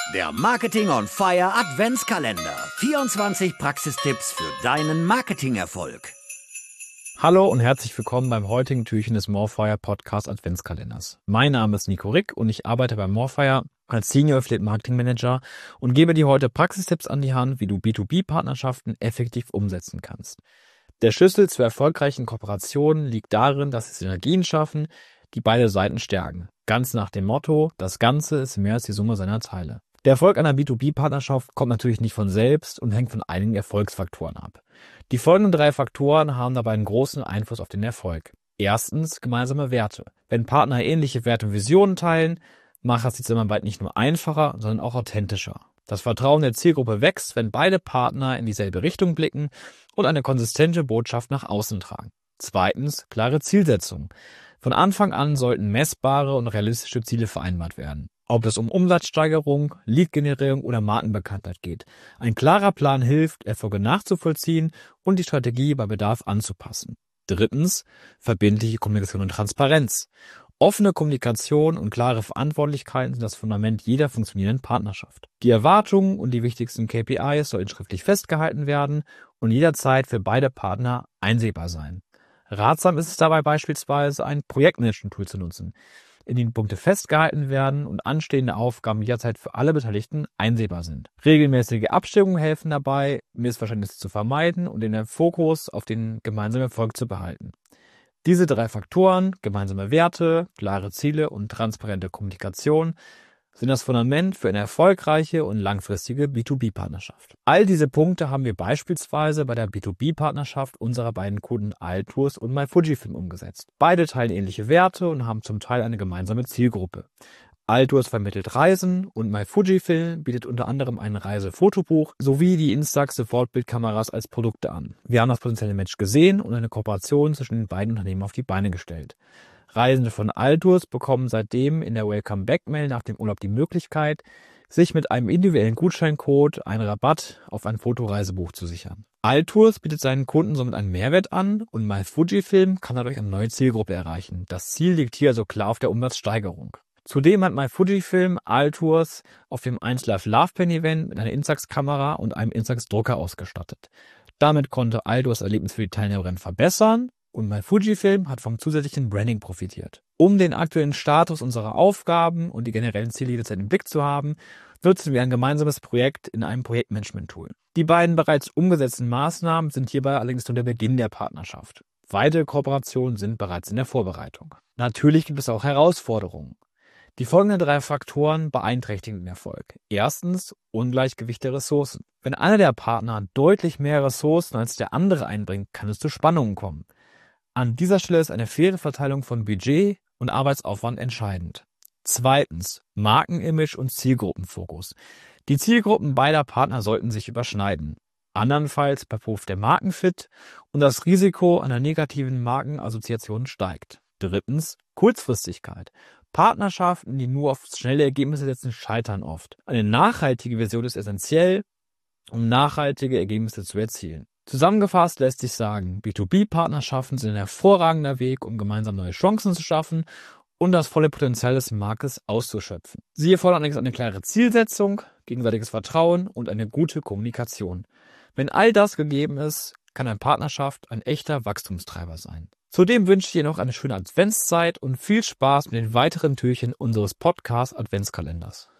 Der Marketing on Fire Adventskalender. 24 Praxistipps für deinen Marketingerfolg. Hallo und herzlich willkommen beim heutigen Türchen des Morefire Podcast Adventskalenders. Mein Name ist Nico Rick und ich arbeite bei Morefire als Senior Affiliate Marketing Manager und gebe dir heute Praxistipps an die Hand, wie du B2B-Partnerschaften effektiv umsetzen kannst. Der Schlüssel zu erfolgreichen Kooperationen liegt darin, dass sie Synergien schaffen, die beide Seiten stärken. Ganz nach dem Motto, das Ganze ist mehr als die Summe seiner Teile. Der Erfolg einer B2B-Partnerschaft kommt natürlich nicht von selbst und hängt von einigen Erfolgsfaktoren ab. Die folgenden 3 Faktoren haben dabei einen großen Einfluss auf den Erfolg. Erstens, gemeinsame Werte. Wenn Partner ähnliche Werte und Visionen teilen, macht das die Zusammenarbeit nicht nur einfacher, sondern auch authentischer. Das Vertrauen der Zielgruppe wächst, wenn beide Partner in dieselbe Richtung blicken und eine konsistente Botschaft nach außen tragen. Zweitens, klare Zielsetzung. Von Anfang an sollten messbare und realistische Ziele vereinbart werden. Ob es um Umsatzsteigerung, Lead-Generierung oder Markenbekanntheit geht. Ein klarer Plan hilft, Erfolge nachzuvollziehen und die Strategie bei Bedarf anzupassen. Drittens, verbindliche Kommunikation und Transparenz. Offene Kommunikation und klare Verantwortlichkeiten sind das Fundament jeder funktionierenden Partnerschaft. Die Erwartungen und die wichtigsten KPIs sollten schriftlich festgehalten werden und jederzeit für beide Partner einsehbar sein. Ratsam ist es dabei beispielsweise, ein Projektmanagement-Tool zu nutzen, in dem Punkte festgehalten werden und anstehende Aufgaben jederzeit für alle Beteiligten einsehbar sind. Regelmäßige Abstimmungen helfen dabei, Missverständnisse zu vermeiden und den Fokus auf den gemeinsamen Erfolg zu behalten. Diese 3 Faktoren, gemeinsame Werte, klare Ziele und transparente Kommunikation, sind das Fundament für eine erfolgreiche und langfristige B2B-Partnerschaft. All diese Punkte haben wir beispielsweise bei der B2B-Partnerschaft unserer beiden Kunden Altours und myFujifilm umgesetzt. Beide teilen ähnliche Werte und haben zum Teil eine gemeinsame Zielgruppe. Altours vermittelt Reisen und myFujifilm bietet unter anderem ein Reisefotobuch sowie die Instax-Sofortbildkameras als Produkte an. Wir haben das potenzielle Match gesehen und eine Kooperation zwischen den beiden Unternehmen auf die Beine gestellt. Reisende von Altours bekommen seitdem in der Welcome-Back-Mail nach dem Urlaub die Möglichkeit, sich mit einem individuellen Gutscheincode einen Rabatt auf ein Fotoreisebuch zu sichern. Altours bietet seinen Kunden somit einen Mehrwert an und myFujifilm kann dadurch eine neue Zielgruppe erreichen. Das Ziel liegt hier also klar auf der Umsatzsteigerung. Zudem hat myFujifilm Altours auf dem 1Live Love Pen Event mit einer Instax-Kamera und einem Instax-Drucker ausgestattet. Damit konnte Altours Erlebnis für die Teilnehmerinnen verbessern und myFujifilm hat vom zusätzlichen Branding profitiert. Um den aktuellen Status unserer Aufgaben und die generellen Ziele jederzeit im Blick zu haben, nutzen wir ein gemeinsames Projekt in einem Projektmanagement-Tool. Die beiden bereits umgesetzten Maßnahmen sind hierbei allerdings nur der Beginn der Partnerschaft. Weitere Kooperationen sind bereits in der Vorbereitung. Natürlich gibt es auch Herausforderungen. Die folgenden 3 Faktoren beeinträchtigen den Erfolg. Erstens, Ungleichgewicht der Ressourcen. Wenn einer der Partner deutlich mehr Ressourcen als der andere einbringt, kann es zu Spannungen kommen. An dieser Stelle ist eine faire Verteilung von Budget und Arbeitsaufwand entscheidend. Zweitens, Markenimage und Zielgruppenfokus. Die Zielgruppen beider Partner sollten sich überschneiden. Andernfalls verpufft der Markenfit und das Risiko einer negativen Markenassoziation steigt. Drittens, Kurzfristigkeit. Partnerschaften, die nur auf schnelle Ergebnisse setzen, scheitern oft. Eine nachhaltige Vision ist essentiell, um nachhaltige Ergebnisse zu erzielen. Zusammengefasst lässt sich sagen, B2B-Partnerschaften sind ein hervorragender Weg, um gemeinsam neue Chancen zu schaffen und das volle Potenzial des Marktes auszuschöpfen. Sie erfordern allerdings eine klare Zielsetzung, gegenseitiges Vertrauen und eine gute Kommunikation. Wenn all das gegeben ist, kann eine Partnerschaft ein echter Wachstumstreiber sein. Zudem wünsche ich dir noch eine schöne Adventszeit und viel Spaß mit den weiteren Türchen unseres Podcast Adventskalenders.